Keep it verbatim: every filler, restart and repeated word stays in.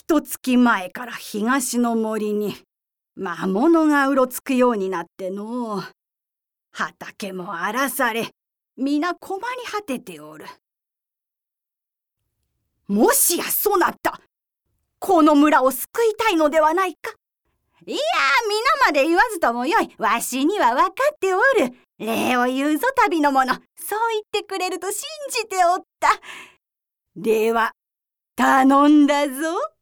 と月前から東の森に魔物がうろつくようになってのう、畑も荒らされ、皆困り果てておる。もしやそなた、この村を救いたいのではないか。 いや、皆まで言わずともよい。わしには分かっておる。礼を言うぞ旅の者。そう言ってくれると信じておった。 では頼んだぞ。